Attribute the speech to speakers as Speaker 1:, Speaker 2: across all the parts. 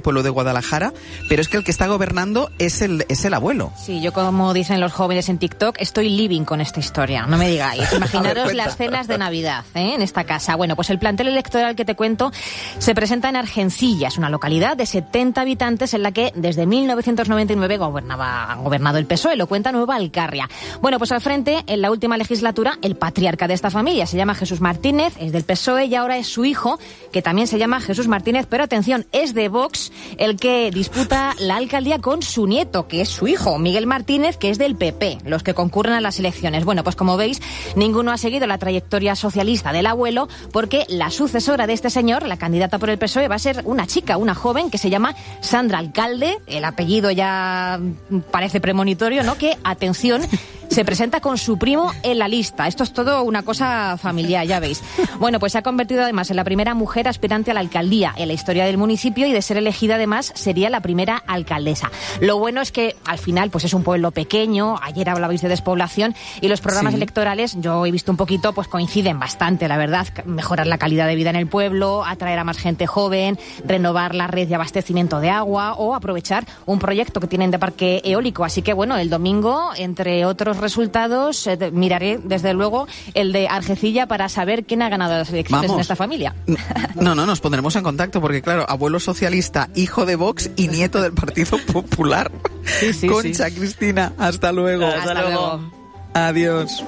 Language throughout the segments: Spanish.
Speaker 1: pueblo de Guadalajara, pero es que el que está gobernando es el abuelo.
Speaker 2: Sí, yo, como dicen los jóvenes en TikTok, estoy living con esta historia, no me digáis. Imaginaros las cenas de Navidad en esta casa. Bueno, pues el plantel electoral que te cuento se presenta en Argencillas, una localidad de 70 habitantes en la que desde 1999 ha gobernado el PSOE, lo cuenta Nueva Alcarria. Bueno, pues al frente, en la última legislatura, el patriarca de esta familia se llama Jesús Martínez, es del PSOE, y ahora es su hijo, que también se llama Jesús Martínez, pero atención, es de Vox, el que disputa la alcaldía con su nieto, que es su hijo, Miguel Martínez, que es del PP, los que concurren a las elecciones. Bueno, pues como veis, ninguno ha seguido la trayectoria socialista del abuelo, porque la sucesora de este señor, la candidata por el PSOE, va a ser una chica, una joven, que se llama Sandra Alcalde. El apellido ya parece premonitorio, ¿no? Que, atención, se presenta con su primo en la lista. Esto es todo una cosa familiar, ya veis. Bueno, pues se ha convertido además en la primera mujer aspirante a la alcaldía en la historia del municipio, y de ser elegida además sería la primera alcaldesa. Lo bueno es que al final pues es un pueblo pequeño, ayer hablabais de despoblación, y los programas electorales, yo he visto un poquito, pues coinciden bastante, la verdad. Mejorar la calidad de vida en el pueblo, atraer a más gente joven, renovar la red de abastecimiento de agua o aprovechar un proyecto que tienen de parque eólico. Así que bueno, el domingo, entre otros resultados, miraré desde luego el de Argencilla para saber quién ha ganado las elecciones en esta familia.
Speaker 1: No, nos pondremos en contacto porque claro, abuelo socialista, hijo de Vox y nieto del Partido Popular. Sí, Concha, Cristina, hasta luego.
Speaker 2: Hasta luego.
Speaker 1: Adiós.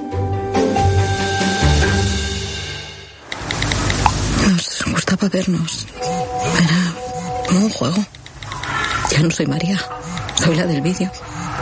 Speaker 3: Nos gustaba vernos. Era como un juego. Ya no soy María, soy la del vídeo.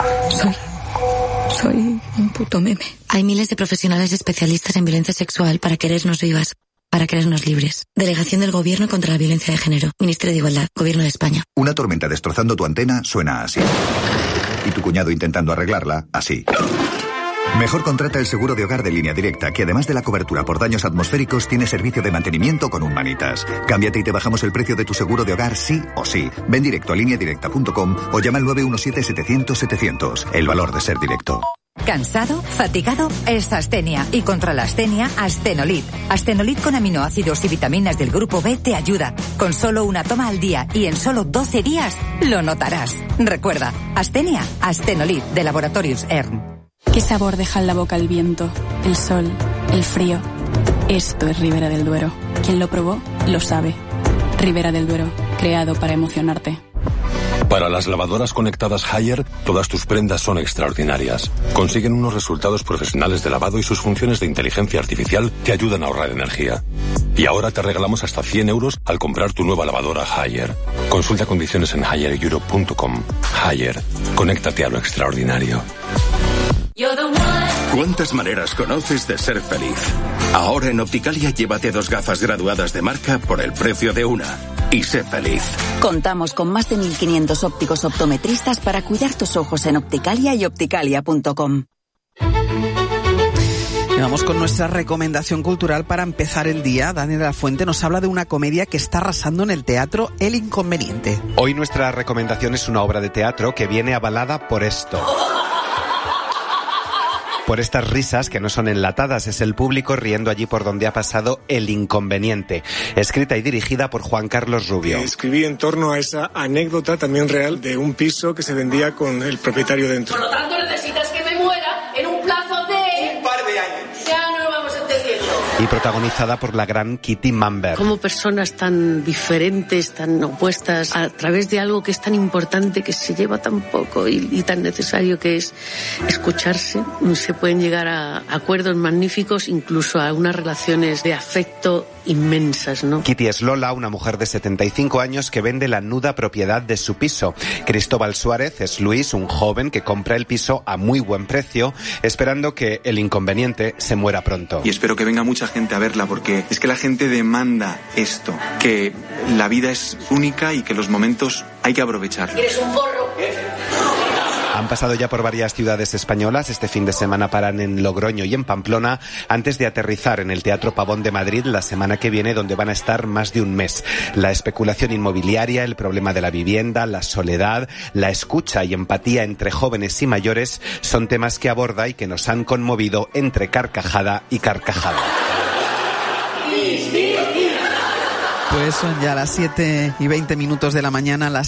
Speaker 3: Soy un puto meme.
Speaker 4: Hay miles de profesionales especialistas en violencia sexual para querernos vivas, para querernos libres. Delegación del Gobierno contra la Violencia de Género. Ministerio de Igualdad. Gobierno de España.
Speaker 5: Una tormenta destrozando tu antena suena así. Y tu cuñado intentando arreglarla, así. Mejor contrata el seguro de hogar de Línea Directa, que además de la cobertura por daños atmosféricos, tiene servicio de mantenimiento con un manitas. Cámbiate y te bajamos el precio de tu seguro de hogar sí o sí. Ven directo a lineadirecta.com o llama al 917-700-700. El valor de ser directo.
Speaker 6: ¿Cansado? ¿Fatigado? Es astenia. Y contra la astenia, Astenolit. Astenolit con aminoácidos y vitaminas del grupo B te ayuda. Con solo una toma al día y en solo 12 días lo notarás. Recuerda, astenia, Astenolit, de Laboratorios ERN.
Speaker 7: ¿Qué sabor deja en la boca el viento, el sol, el frío? Esto es Ribera del Duero. Quien lo probó, lo sabe. Ribera del Duero, creado para emocionarte.
Speaker 8: Para las lavadoras conectadas Haier, todas tus prendas son extraordinarias. Consiguen unos resultados profesionales de lavado y sus funciones de inteligencia artificial te ayudan a ahorrar energía. Y ahora te regalamos hasta 100 euros al comprar tu nueva lavadora Haier. Consulta condiciones en haier.com. Haier, conéctate a lo extraordinario.
Speaker 9: ¿Cuántas maneras conoces de ser feliz? Ahora en Opticalia llévate 2 gafas graduadas de marca por el precio de una. Y sé feliz.
Speaker 10: Contamos con más de 1.500 ópticos optometristas para cuidar tus ojos en Opticalia y opticalia.com.
Speaker 1: Y vamos con nuestra recomendación cultural para empezar el día. Daniel de la Fuente nos habla de una comedia que está arrasando en el teatro, El Inconveniente.
Speaker 11: Hoy nuestra recomendación es una obra de teatro que viene avalada por esto. Por estas risas que no son enlatadas, es el público riendo allí por donde ha pasado El Inconveniente, escrita y dirigida por Juan Carlos Rubio.
Speaker 12: Escribí en torno a esa anécdota también real de un piso que se vendía con el propietario dentro.
Speaker 13: Por lo tanto, necesitas que me muera en un plazo de...
Speaker 14: un par de años.
Speaker 13: Ya no lo vamos entendiendo.
Speaker 11: Y protagonizada por la gran Kitty Mamber.
Speaker 15: Como personas tan diferentes, tan opuestas, a través de algo que es tan importante, que se lleva tan poco y tan necesario, que es escucharse, se pueden llegar a acuerdos magníficos, incluso a unas relaciones de afecto inmensas, ¿no?
Speaker 11: Kitty es Lola, una mujer de 75 años que vende la nuda propiedad de su piso. Cristóbal Suárez es Luis, un joven que compra el piso a muy buen precio, esperando que El Inconveniente se muera pronto.
Speaker 16: Y espero que venga mucha gente a verla, porque es que la gente demanda esto, que la vida es única y que los momentos hay que aprovechar.
Speaker 13: ¿Quieres un porro?
Speaker 11: Han pasado ya por varias ciudades españolas. Este fin de semana paran en Logroño y en Pamplona, antes de aterrizar en el Teatro Pavón de Madrid la semana que viene, donde van a estar más de un mes. La especulación inmobiliaria, el problema de la vivienda, la soledad, la escucha y empatía entre jóvenes y mayores son temas que aborda y que nos han conmovido entre carcajada y carcajada.
Speaker 1: Pues son ya las 7:20 de la mañana, las